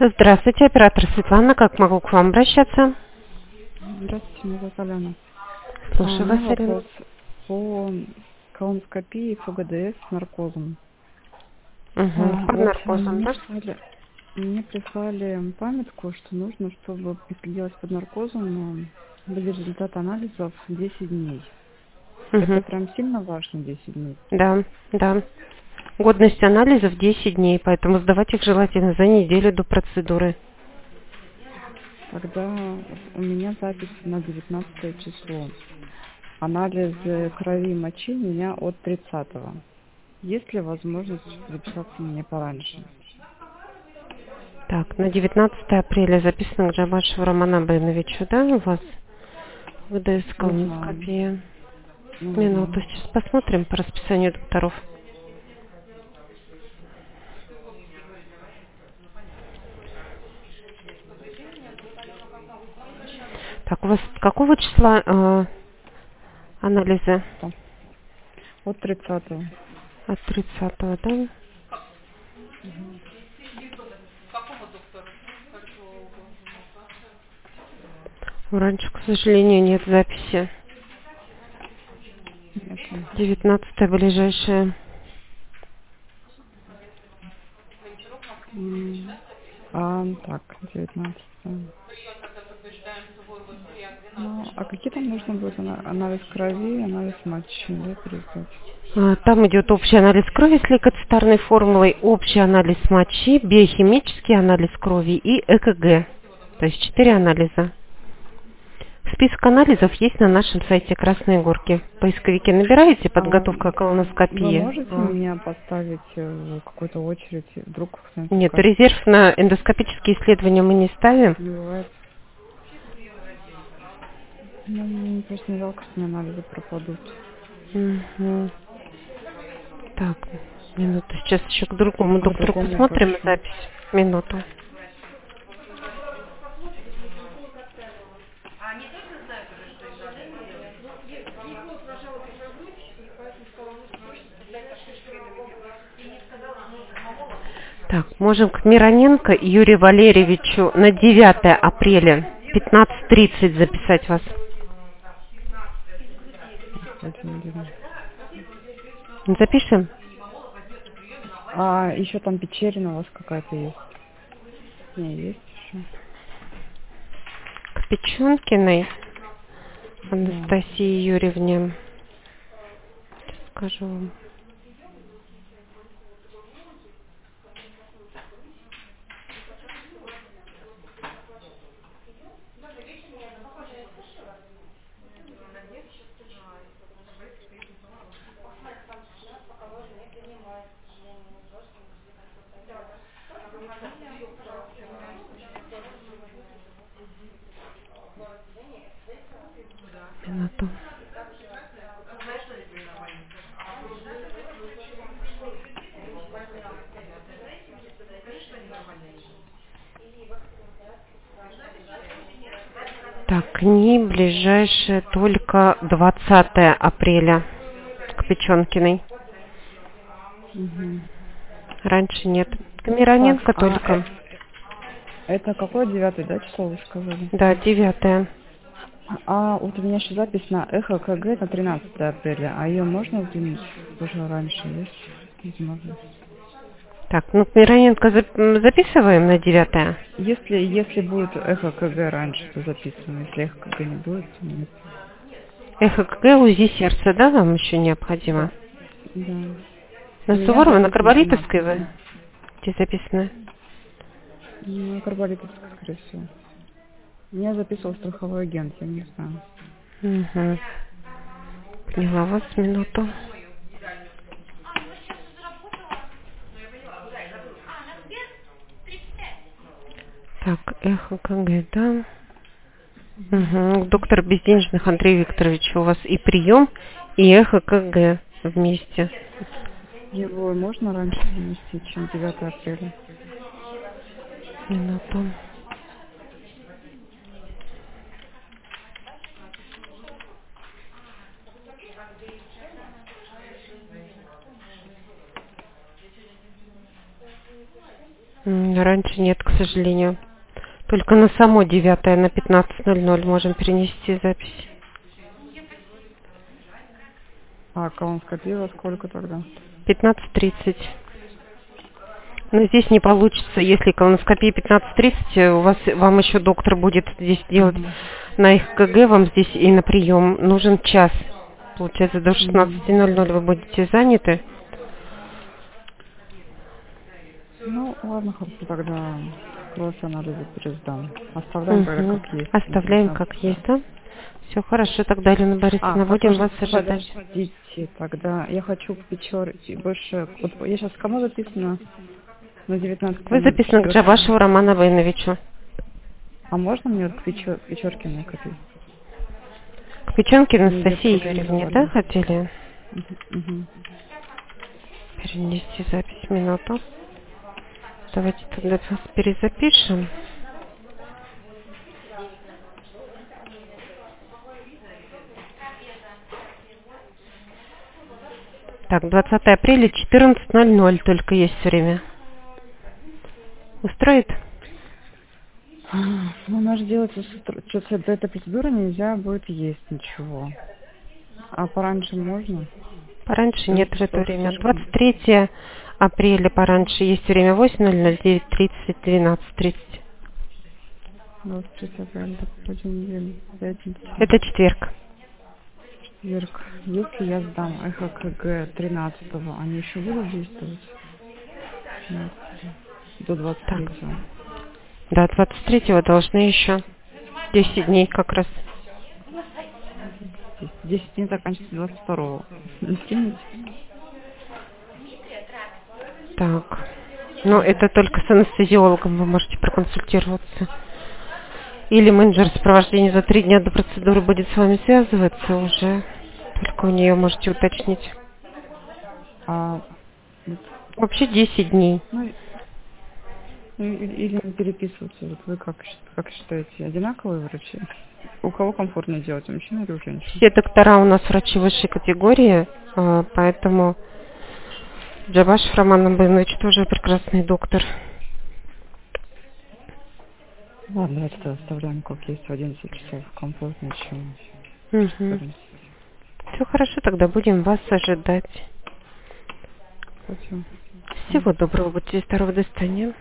Здравствуйте, оператор Светлана. Как могу к вам обращаться? Здравствуйте, меня зовут Алена. У Слушаю вас, меня Ирина. вопрос по колоноскопии ФГДС с наркозом. Угу. Под Вот наркозом, да? мне прислали памятку, что нужно, чтобы если делать под наркозом, были результаты анализов 10 дней. Это Угу. прям сильно важно, 10 дней. Да, да. Годность анализов 10 дней, поэтому сдавать их желательно за неделю до процедуры. Тогда у меня запись на 19 число. Анализы крови и мочи у меня от 30-го. Есть ли возможность записаться мне пораньше? Так, на 19 апреля записано к Джабашеву Роману Абеновичу, да, у вас? ВДС Не знаю. колоноскопия. Не Минуту, знаю. сейчас посмотрим по расписанию докторов. Так, у вас какого числа анализы? Там, от 30-го. От 30-го, да? Раньше, к сожалению, нет записи. Нету. 19 ближайшая. Так, 19. Ну, а какие там нужно будет анализ крови, анализ мочи, да, пересдать? Там идет общий анализ крови с лейкоцитарной формулой, общий анализ мочи, биохимический анализ крови и ЭКГ. То есть 4 анализа. Список анализов есть на нашем сайте Красные Горки. В поисковике набираете А подготовка вы колоноскопии. можете меня поставить в какую-то очередь? Вдруг кто-нибудь Нет, скажет, резерв на эндоскопические исследования мы не ставим. не бывает. Ну, мне просто не жалко, что мне анализы пропадут. Мгм. Так, минуту. Сейчас еще к другому К доктору другому посмотрим врачу. запись. Минуту. Так, можем к Мироненко Юрию Валерьевичу на 9 апреля 15:30 записать вас. Очень удивно. Запишем? А еще там Печерина у вас какая-то есть? Не, есть еще. К Печенкиной Да. Анастасии Юрьевне. Скажу вам. Минуту. Так, к ней ближайшее только 20 апреля к Печенкиной. Угу. Раньше нет. К Так, Мироненко только. это какое 9, да, число вы сказали? Да, 9. А вот у меня еще запись на эхо КГ на 13 апреля, а ее можно сдвинуть уже раньше, есть возможность? Так, ну к Мироненко записываем на 9. Если будет эхо КГ раньше, то записываем. Если эхо КГ не будет, то нет. ЭХКГ, УЗИ сердца, да, вам еще необходимо? Да. Да. У На меня Суворова, на запись на Карболитовской 13. вы? Где записано? Ну, Карболитовская, скорее всего. Меня записывал страховой агент, я не знаю. Угу. Поняла вас, минуту. Так, ЭХКГ, да. Угу. Доктор Безденежных Андрей Викторович, у вас и прием, и ЭХКГ вместе. Его можно раньше занести, чем 9 апреля? Минуту. Раньше нет, к сожалению. Только на само 9 на 15:00 можем перенести запись. А колоноскопия во сколько тогда? 15:30. Но здесь не получится, если колоноскопия 15:30, вам еще доктор будет здесь делать на ЭКГ, вам здесь и на прием нужен час. Получается, до 16:00 вы будете заняты. Ну, ладно, хорошо, тогда кровь анализы пересдам. Оставляем тогда как есть. Оставляем как есть, да? Все хорошо, тогда, Елена Борисовна, будем вас ожидать. Подождите, тогда я хочу к Печорке больше. Вот я сейчас кому записана? На 19. Вы записаны к Джабашеву Роману Войновичу. А можно мне вот к Печоркиной копию? К Печенке Анастасии Юрьевне, да, хотели? Перенести запись минуту. Давайте тогда вас перезапишем. Так, 20 апреля, 14:00 только есть время. Устроит? Ну, у нас делается, что-то до этой процедуры нельзя будет есть ничего. А пораньше можно? Пораньше нет в это время. 23 апреля пораньше есть время 8:00, 9:30, 12:30. 23 апреля, допустим, неделю, пятница. Это четверг. Четверг. Если я сдам ЭКГ 13-го, они еще будут действовать? Нет. До 23-го. Да, 23-го должны еще 10 дней как раз. 10 дней заканчивается 22-го. Так. Ну, это только с анестезиологом вы можете проконсультироваться. Или менеджер сопровождения за 3 дня до процедуры будет с вами связываться уже. Только у нее можете уточнить. Вообще 10 дней. Или не переписываться. Вот вы как считаете, одинаковые врачи? У кого комфортно делать, у мужчин или у женщин? Все доктора у нас врачи высшей категории, поэтому Джабашев Роман Абынович тоже прекрасный доктор. Ладно, давайте тогда оставляем как есть, в 11 часов комфортнее, чем... Все хорошо, тогда будем вас ожидать. Спасибо. Всего доброго, будьте здоровы, до свидания.